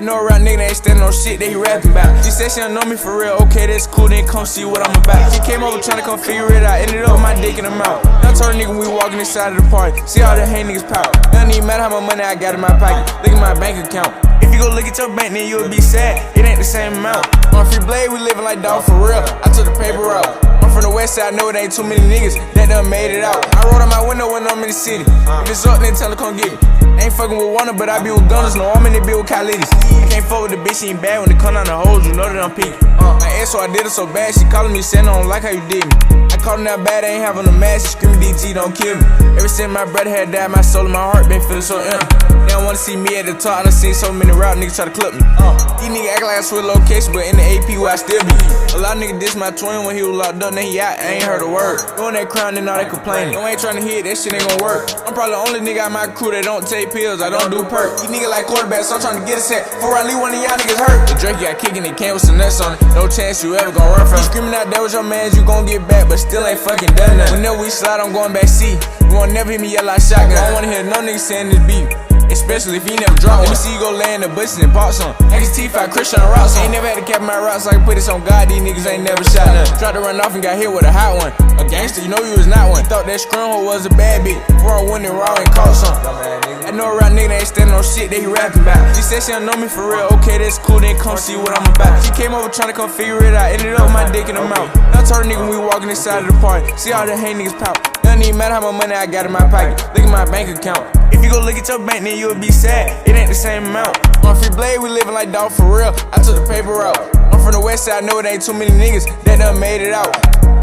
know a rap nigga that ain't standing on shit that he rapping about. She said she don't know me for real, okay, that's cool, then come see what I'm about. She came over tryna come figure it out, ended up with my dick in the mouth. Now I told her nigga we walking inside of the party, see all the hate niggas pout. It don't even matter how much money I got in my pocket, look at my bank account. If you go look at your bank, then you'll be sad, it ain't the same amount. On Free Blade, we living like dog for real, I took the paper out. I'm from the west side, I know it ain't too many niggas that done made it out. I rolled out my window when I'm in the city, if it's up, then tell her come get me. Ain't fucking with Warner, but I be with gunners, no, I'm in the bill with Khalidis. I can't fuck with the bitch, she ain't bad when it come down the hoes, you know that I'm peaking. My ex, so I did her so bad, she calling me saying I don't like how you did me. I called her that bad, I ain't having a mask, she screaming DT, don't kill me. Ever since my brother had died, my soul and my heart been feeling so empty. They don't wanna see me at the top, I done seen so many rap niggas try to clip me. These niggas act like I switch location, but in the AP where I still be. A lot of niggas diss my twin when he was locked up, then he out, I ain't heard a word. Doing that crown, then all they complaining. No, I ain't trying to hit, that shit ain't gon' work. I'm probably the only nigga out my crew that don't take pills, I don't do perk. These niggas like quarterbacks, so I'm trying to get a set before I leave one of y'all niggas hurt. The Drake got kicking, it came with some nuts on it. No chance you ever gon' run from it. Screaming out there with your mans, you gon' get back, but still ain't fucking done nothing. Whenever we slide, I'm going back C. You won't never hear me yell out shotgun. I don't wanna hear no niggas saying this beat, especially if you never drop one. Let me see you go lay in the bushes and pop some. XT5 Christian rocks. Ain't never had to cap my rocks, so I can put this on God. These niggas ain't never shot none. Tried to run off and got hit with a hot one. A gangster, you know you was not one. He thought that scrum hoe was a bad bitch. Before I went and raw and caught some. I know a rap nigga that ain't standing on shit that he rapping about. She said she don't know me for real, okay, that's cool, then come see what I'm about. She came over tryna come figure it out, ended up with my dick in the mouth. Now I told her nigga we walking inside of the party, see all the hate niggas pout. It don't even matter how much money I got in my pocket, look at my bank account. If you go look at your bank, then you'll be sad, it ain't the same amount. On Free Blade, we living like dog for real, I took the paper out. I'm from the west side, I know it ain't too many niggas that done made it out.